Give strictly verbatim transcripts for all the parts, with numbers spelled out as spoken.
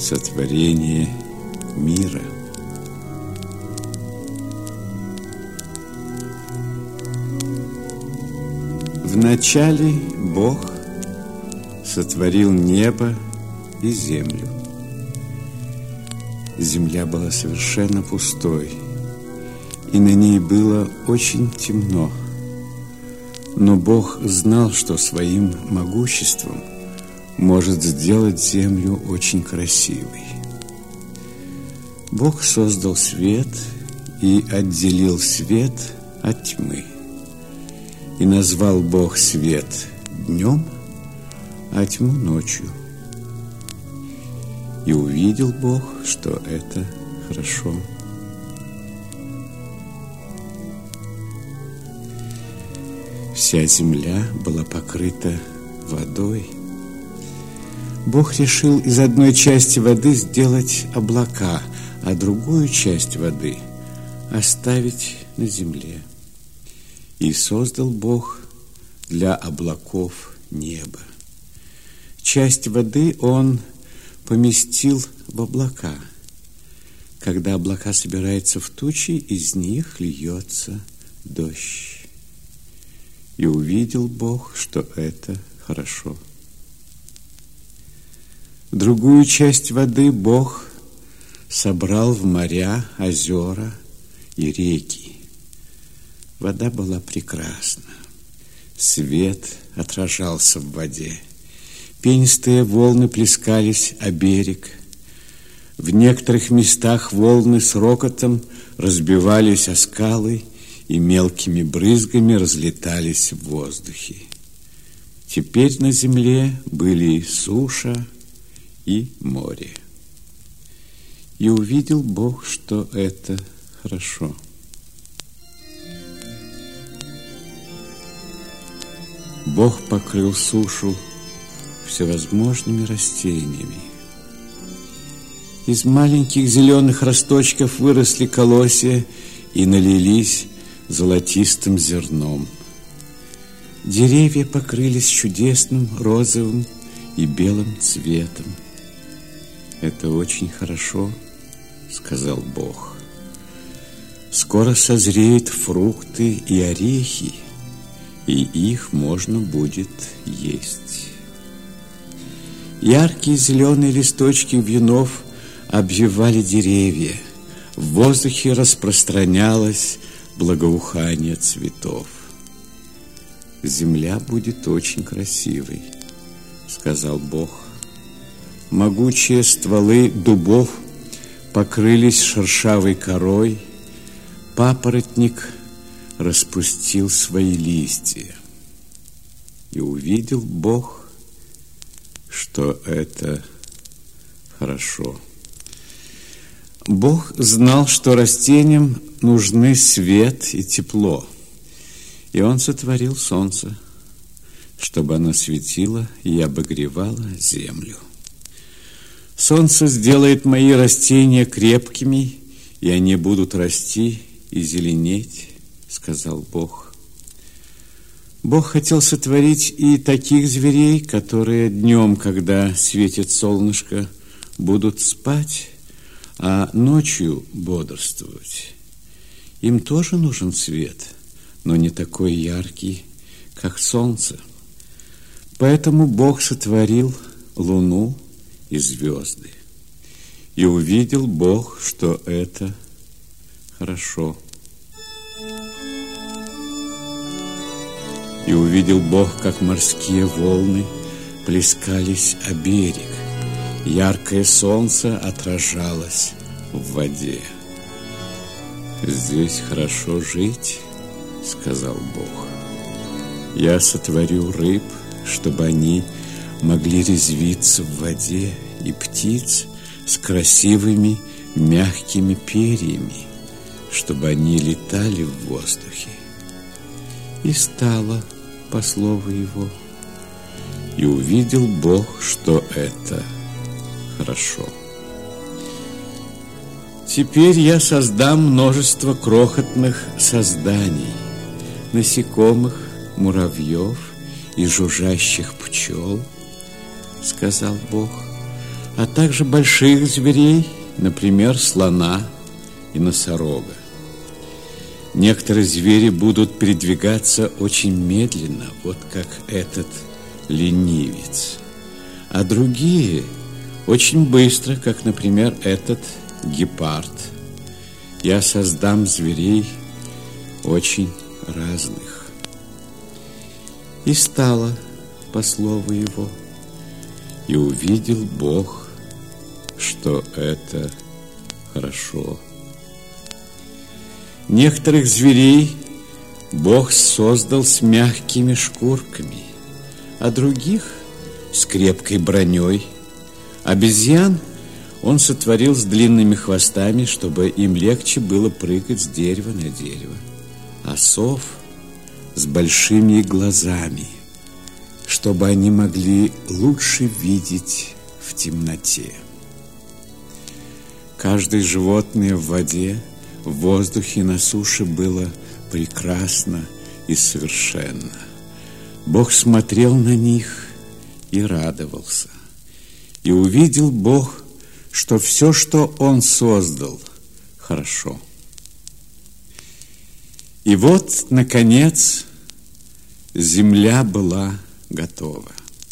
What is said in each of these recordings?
Сотворение мира. Вначале Бог сотворил небо и землю. Земля была совершенно пустой, и на ней было очень темно. Но Бог знал, что своим могуществом может сделать землю очень красивой. Бог создал свет и отделил свет от тьмы. И назвал Бог свет днем, а тьму ночью. И увидел Бог, что это хорошо. Вся земля была покрыта водой. Бог решил из одной части воды сделать облака, а другую часть воды оставить на земле. И создал Бог для облаков небо. Часть воды Он поместил в облака. Когда облака собираются в тучи, из них льется дождь. И увидел Бог, что это хорошо. Другую часть воды Бог собрал в моря, озера и реки. Вода была прекрасна. Свет отражался в воде. Пенистые волны плескались о берег. В некоторых местах волны с рокотом разбивались о скалы и мелкими брызгами разлетались в воздухе. Теперь на земле были суша и море. И увидел Бог, что это хорошо. Бог покрыл сушу всевозможными растениями. Из маленьких зеленых росточков выросли колосья и налились золотистым зерном. Деревья покрылись чудесным розовым и белым цветом. «Это очень хорошо», — сказал Бог. «Скоро созреют фрукты и орехи, и их можно будет есть». Яркие зеленые листочки вьюнов обвивали деревья. В воздухе распространялось благоухание цветов. «Земля будет очень красивой», — сказал Бог. Могучие стволы дубов покрылись шершавой корой, папоротник распустил свои листья. И увидел Бог, что это хорошо. Бог знал, что растениям нужны свет и тепло, и Он сотворил солнце, чтобы оно светило и обогревало землю. Солнце сделает мои растения крепкими, и они будут расти и зеленеть, сказал Бог. Бог хотел сотворить и таких зверей, которые днем, когда светит солнышко, будут спать, а ночью бодрствовать. Им тоже нужен свет, но не такой яркий, как солнце. Поэтому Бог сотворил луну и звезды. И увидел Бог, что это хорошо. И увидел Бог, как морские волны плескались о берег. Яркое солнце отражалось в воде. «Здесь хорошо жить», — сказал Бог. «Я сотворю рыб, чтобы они могли резвиться в воде, и птиц с красивыми мягкими перьями, чтобы они летали в воздухе». И стало по слову Его. И увидел Бог, что это хорошо. Теперь я создам множество крохотных созданий, насекомых, муравьев и жужжащих пчел, сказал Бог. а также больших зверей, например, слона и носорога. Некоторые звери будут передвигаться очень медленно, вот как этот ленивец, а другие очень быстро, как, например, этот гепард. Я создам зверей очень разных. И стало по слову его, и увидел Бог, что это хорошо. Некоторых зверей Бог создал с мягкими шкурками, а других с крепкой броней. Обезьян он сотворил с длинными хвостами, чтобы им легче было прыгать с дерева на дерево, а сов с большими глазами, чтобы они могли лучше видеть в темноте. Каждое животное в воде, в воздухе и на суше было прекрасно и совершенно. Бог смотрел на них и радовался. И увидел Бог, что все, что Он создал, хорошо. И вот, наконец, земля была готова.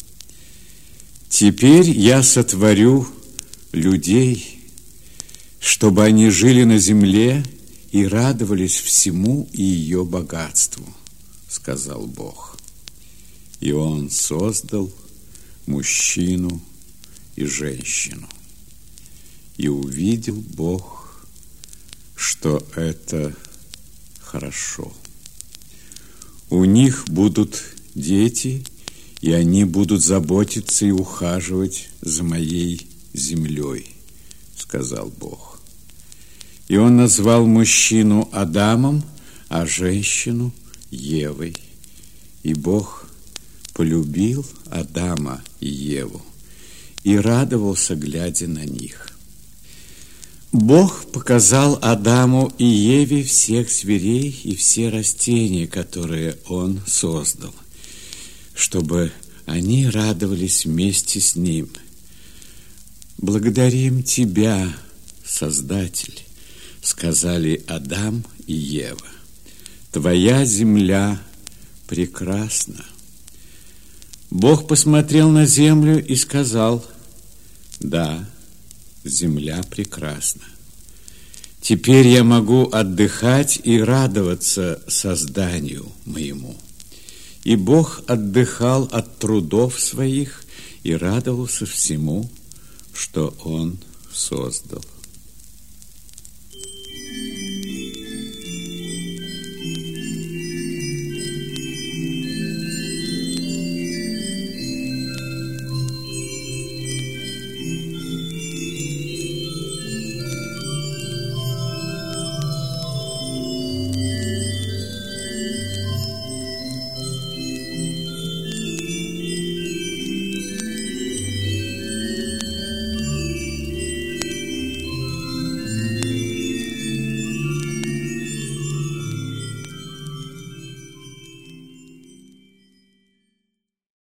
Теперь я сотворю людей, чтобы они жили на земле и радовались всему и ее богатству, сказал Бог. И Он создал мужчину и женщину. И увидел Бог, что это хорошо. У них будут дети, и они будут заботиться и ухаживать за моей землей, сказал Бог. И Он назвал мужчину Адамом, а женщину Евой. И Бог полюбил Адама и Еву и радовался, глядя на них. Бог показал Адаму и Еве всех зверей и все растения, которые Он создал, чтобы они радовались вместе с Ним. «Благодарим Тебя, Создатель», — сказали Адам и Ева. «Твоя земля прекрасна». Бог посмотрел на землю и сказал: «Да, земля прекрасна. Теперь я могу отдыхать и радоваться созданию моему». И Бог отдыхал от трудов своих и радовался всему, что Он создал.